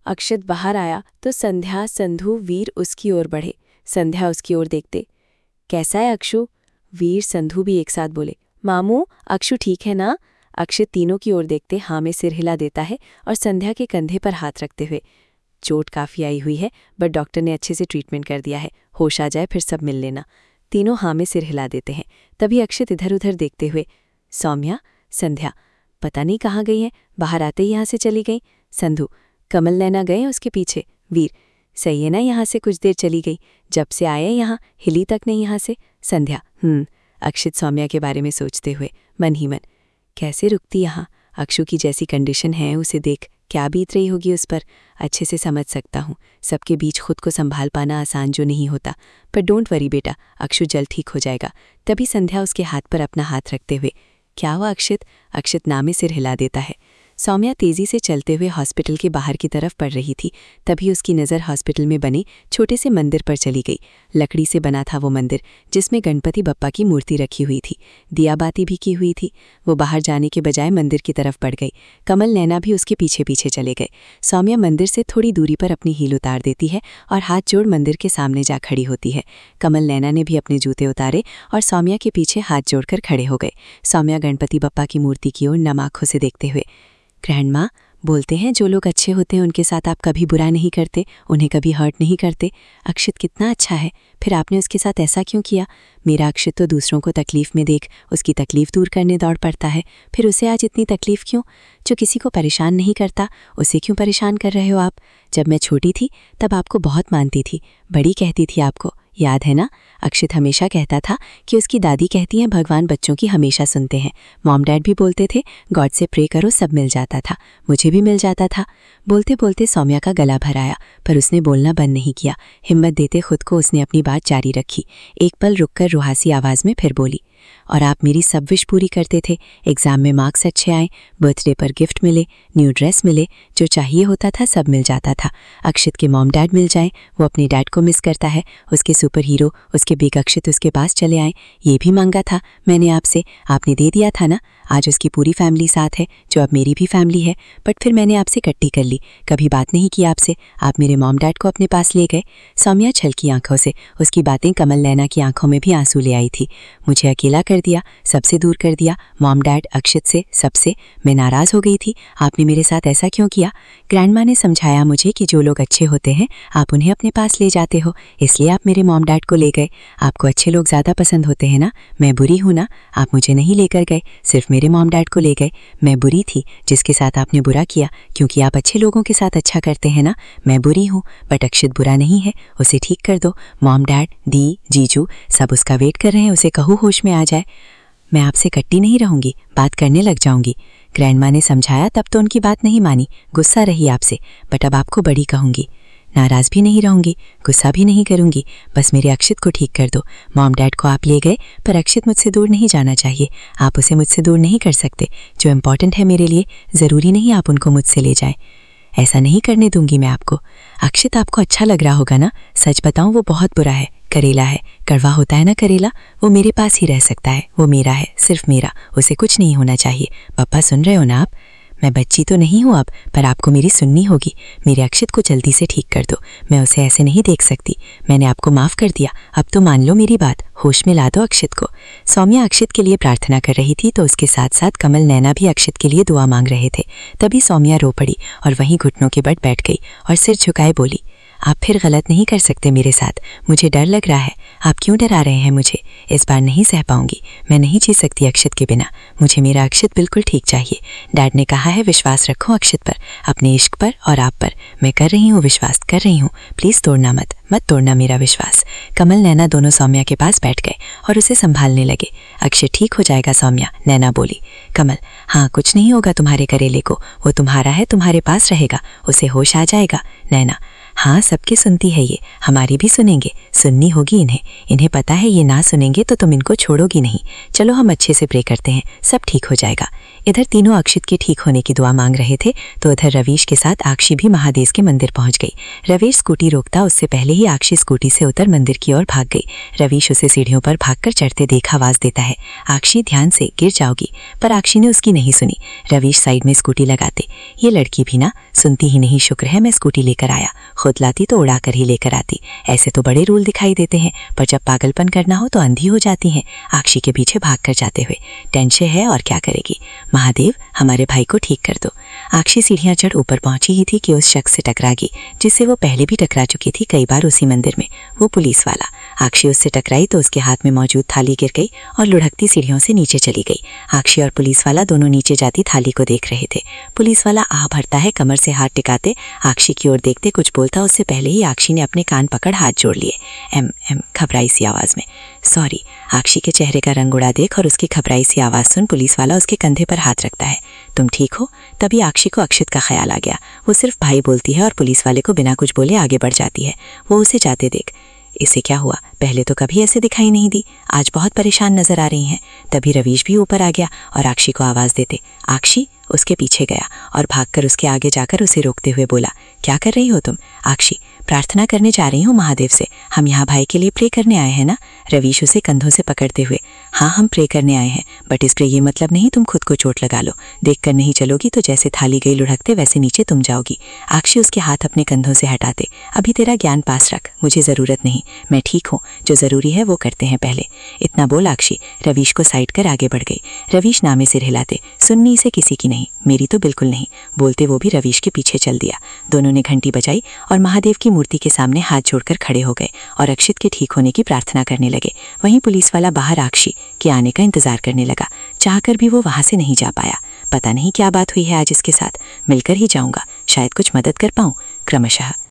अक्षत बाहर आया तो संध्या, संधू, वीर उसकी ओर बढ़े। संध्या उसकी ओर देखते, कैसा है अक्षु? वीर, संधू भी एक साथ बोले, मामू अक्षु ठीक है ना? अक्षत तीनों की ओर देखते हाँ में सिर हिला देता है और संध्या के कंधे पर हाथ रखते हुए, चोट काफ़ी आई हुई है बट डॉक्टर ने अच्छे से ट्रीटमेंट कर दिया है, होश आ जाए फिर सब मिल लेना। तीनों हाँ में सिर हिला देते हैं। तभी अक्षत इधर उधर देखते हुए, सौम्या, संध्या पता नहीं कहाँ गई हैं, बाहर आते ही यहाँ से चली गई। संधू, कमल नैना गए उसके पीछे। वीर, सही है ना, यहाँ से कुछ देर चली गई, जब से आए यहाँ हिली तक नहीं यहाँ से। संध्या, अक्षत सौम्या के बारे में सोचते हुए मन ही मन, कैसे रुकती यहाँ? अक्षु की जैसी कंडीशन है उसे देख क्या बीत रही होगी उस पर, अच्छे से समझ सकता हूँ। सबके बीच खुद को संभाल पाना आसान जो नहीं होता, पर डोंट वरी बेटा, अक्षु जल्द ठीक हो जाएगा। तभी संध्या उसके हाथ पर अपना हाथ रखते हुए, क्या हुआ अक्षत? अक्षत नामे सिर हिला देता है। सौम्या तेजी से चलते हुए हॉस्पिटल के बाहर की तरफ पड़ रही थी। तभी उसकी नज़र हॉस्पिटल में बने छोटे से मंदिर पर चली गई। लकड़ी से बना था वो मंदिर, जिसमें गणपति बप्पा की मूर्ति रखी हुई थी, दिया बाती भी की हुई थी। वो बाहर जाने के बजाय मंदिर की तरफ बढ़ गई। कमल नैना भी उसके पीछे पीछे चले गए। सौम्या मंदिर से थोड़ी दूरी पर अपनी हील उतार देती है और हाथ जोड़ मंदिर के सामने जा खड़ी होती है। कमल नैना ने भी अपने जूते उतारे और सौम्या के पीछे हाथ जोड़कर खड़े हो गए। सौम्या गणपति बप्पा की मूर्ति की ओर नम आंखों से देखते हुए, ग्रैंड माँ, बोलते हैं जो लोग अच्छे होते हैं उनके साथ आप कभी बुरा नहीं करते, उन्हें कभी हर्ट नहीं करते। अक्षत कितना अच्छा है, फिर आपने उसके साथ ऐसा क्यों किया? मेरा अक्षत तो दूसरों को तकलीफ़ में देख उसकी तकलीफ़ दूर करने दौड़ पड़ता है, फिर उसे आज इतनी तकलीफ़ क्यों? जो किसी को परेशान नहीं करता उसे क्यों परेशान कर रहे हो आप? जब मैं छोटी थी तब आपको बहुत मानती थी, बड़ी कहती थी आपको, याद है ना? अक्षत हमेशा कहता था कि उसकी दादी कहती हैं भगवान बच्चों की हमेशा सुनते हैं। मॉम डैड भी बोलते थे गॉड से प्रे करो सब मिल जाता था, मुझे भी मिल जाता था। बोलते बोलते सौम्या का गला भर आया, पर उसने बोलना बंद नहीं किया। हिम्मत देते खुद को उसने अपनी बात जारी रखी। एक पल रुककर रुहासी आवाज़ में फिर बोली, और आप मेरी सब विश पूरी करते थे, एग्ज़ाम में मार्क्स अच्छे आए, बर्थडे पर गिफ्ट मिले, न्यू ड्रेस मिले, जो चाहिए होता था सब मिल जाता था। अक्षत के मॉम डैड मिल जाएं, वो अपने डैड को मिस करता है, उसके सुपर हीरो उसके बिग अक्षत उसके पास चले आए। ये भी मांगा था मैंने आपसे, आपने दे दिया था ना। आज उसकी पूरी फैमिली साथ है, जो अब मेरी भी फैमिली है, बट फिर मैंने आपसे इकट्ठी कर ली, कभी बात नहीं की आपसे। आप मेरे मॉम डैड को अपने पास ले गए। सौम्या छलकी आंखों से, उसकी बातें कमल नैना की आंखों में भी आंसू ले आई थी। मुझे अकेला कर दिया, सबसे दूर कर दिया, मॉम डैड अक्षत से, सबसे। मैं नाराज़ हो गई थी, आपने मेरे साथ ऐसा क्यों किया? ग्रैंडमा ने समझाया मुझे कि जो लोग अच्छे होते हैं आप उन्हें अपने पास ले जाते हो, इसलिए आप मेरे मॉम डैड को ले गए। आपको अच्छे लोग ज़्यादा पसंद होते हैं ना, मैं बुरी हूँ ना? आप मुझे नहीं लेकर गए, सिर्फ मेरे मॉम डैड को ले गए। मैं बुरी थी जिसके साथ आपने बुरा किया, क्योंकि आप अच्छे लोगों के साथ अच्छा करते हैं ना। मैं बुरी हूँ, बट अक्षत बुरा नहीं है, उसे ठीक कर दो। मॉम डैड, दी, जीजू सब उसका वेट कर रहे हैं, उसे कहो होश में आ जाए। मैं आपसे कट्टी नहीं रहूंगी, बात करने लग जाऊंगी। ग्रैंडमा ने समझाया, तब तो उनकी बात नहीं मानी, गुस्सा रही आपसे, बट अब आपको बड़ी कहूंगी। नाराज़ भी नहीं रहूंगी, गुस्सा भी नहीं करूंगी, बस मेरे अक्षत को ठीक कर दो। मॉम डैड को आप ले गए, पर अक्षत मुझसे दूर नहीं जाना चाहिए, आप उसे मुझसे दूर नहीं कर सकते। जो इम्पॉर्टेंट है मेरे लिए, ज़रूरी नहीं आप उनको मुझसे ले जाएं। ऐसा नहीं करने दूंगी मैं आपको। अक्षत आपको अच्छा लग रहा होगा ना, सच बताऊं वो बहुत बुरा है, करेला है, कड़वा होता है ना करेला, वो मेरे पास ही रह सकता है, वो मेरा है, सिर्फ मेरा, उसे कुछ नहीं होना चाहिए। पापा सुन रहे हो ना आप? मैं बच्ची तो नहीं हूँ अब, पर आपको मेरी सुननी होगी। मेरे अक्षत को जल्दी से ठीक कर दो, मैं उसे ऐसे नहीं देख सकती। मैंने आपको माफ़ कर दिया, अब तो मान लो मेरी बात, होश में ला दो अक्षत को। सौम्या अक्षत के लिए प्रार्थना कर रही थी तो उसके साथ साथ कमल नैना भी अक्षत के लिए दुआ मांग रहे थे। तभी सौम्या रो पड़ी और वहीं घुटनों के बल बैठ गई और सिर झुकाए बोली, आप फिर गलत नहीं कर सकते मेरे साथ, मुझे डर लग रहा है। आप क्यों डरा रहे हैं मुझे? इस बार नहीं सह पाऊंगी, मैं नहीं जी सकती अक्षत के बिना, मुझे मेरा अक्षत बिल्कुल ठीक चाहिए। डैड ने कहा है विश्वास रखो अक्षत पर, अपने इश्क पर और आप पर। मैं कर रही हूँ, विश्वास कर रही हूँ, प्लीज़ तोड़ना मत तोड़ना मेरा विश्वास। कमल नैना दोनों सौम्या के पास बैठ गए और उसे संभालने लगे। अक्षत ठीक हो जाएगा सौम्या, नैना बोली। कमल, हाँ कुछ नहीं होगा तुम्हारे करेले को, वो तुम्हारा है, तुम्हारे पास रहेगा, उसे होश आ जाएगा। नैना, हाँ, सबकी सुनती है ये, हमारी भी सुनेंगे, सुननी होगी इन्हें। इन्हें पता है ये ना सुनेंगे तो तुम इनको छोड़ोगी नहीं। चलो हम अच्छे से प्रे करते हैं, सब ठीक हो जाएगा। इधर तीनों अक्षित के ठीक होने की दुआ मांग रहे थे तो उधर रवीश के साथ आक्षी भी महादेव के मंदिर पहुंच गई। रवीश स्कूटी रोकता उससे पहले ही आक्षी स्कूटी से उतर मंदिर की ओर भाग गई। रवीश उसे सीढ़ियों पर भागकर चढ़ते देख आवाज देता है, आक्षी ध्यान से, गिर जाओगी। पर आक्षी ने उसकी नहीं सुनी। रवीश साइड में स्कूटी लगाते, ये लड़की भी ना सुनती ही नहीं, शुक्र है मैं स्कूटी लेकर आया, खुद लाती तो उड़ा कर ही लेकर आती। ऐसे तो बड़े रूल दिखाई देते हैं, पर जब पागलपन करना हो तो अंधी हो जाती हैं। आक्षी के पीछे भागकर जाते हुए, टेंशन है और क्या करेगी, महादेव हमारे भाई को ठीक कर दो। आक्षी सीढ़ियां चढ़ ऊपर पहुंची ही थी कि उस शख्स से टकरा गई जिससे वो पहले भी टकरा चुकी थी कई बार उसी मंदिर में, वो पुलिस वाला। आक्षी उससे टकराई तो उसके हाथ में मौजूद थाली गिर गई और लुढ़कती सीढ़ियों से नीचे चली गई। आक्षी और पुलिस वाला दोनों नीचे जाती थाली को देख रहे थे। पुलिस वाला आह भरता है, कमर से हाथ टिकाते आक्षी की ओर देखते कुछ बोलता उससे पहले ही आक्षी ने अपने कान पकड़ हाथ जोड़ लिए। एम एम घबराई सी आवाज में, सॉरी। आक्षी के चेहरे का रंग उड़ा देख और उसकी घबराई सी आवाज सुन पुलिस वाला उसके कंधे पर हाथ रखता है, तुम ठीक हो? तभी आक्षी को अक्षित का ख्याल आ गया। वो सिर्फ भाई बोलती है और पुलिस वाले को बिना कुछ बोले आगे बढ़ जाती है। वो उसे जाते देख, इसे क्या हुआ, पहले तो कभी ऐसे दिखाई नहीं दी, आज बहुत परेशान नजर आ रही हैं। तभी रवीश भी ऊपर आ गया और आक्षी को आवाज देते आक्षी उसके पीछे गया और भागकर उसके आगे जाकर उसे रोकते हुए बोला, क्या कर रही हो तुम? आक्षी, प्रार्थना करने जा रही हूँ महादेव से, हम यहाँ भाई के लिए प्रे करने आए हैं ना? रवीश उसे कंधों से पकड़ते हुए, हाँ हम प्रे करने आए हैं, बट इस प्रे ये मतलब नहीं तुम खुद को चोट लगा लो। देखकर नहीं चलोगी तो जैसे थाली गई लुढ़कते वैसे नीचे तुम जाओगी। आक्षी उसके हाथ अपने कंधों से हटाते, अभी तेरा ज्ञान पास रख, मुझे जरूरत नहीं, मैं ठीक हूँ, जो जरूरी है वो करते हैं पहले। इतना बोल आक्षी रवीश को साइड कर आगे बढ़ गई। रवीश नामे सिर हिलाते, सुननी इसे किसी की नहीं, मेरी तो बिल्कुल नहीं, बोलते वो भी रवीश के पीछे चल दिया। दोनों ने घंटी बजाई और महादेव की मूर्ति के सामने हाथ जोड़कर खड़े हो गए और अक्षित के ठीक होने की प्रार्थना करने लगे। वहीं पुलिस वाला बाहर आक्षी के आने का इंतजार करने लगा, चाहकर भी वो वहां से नहीं जा पाया। पता नहीं क्या बात हुई है आज इसके साथ, मिलकर ही जाऊंगा, शायद कुछ मदद कर पाऊं। क्रमशः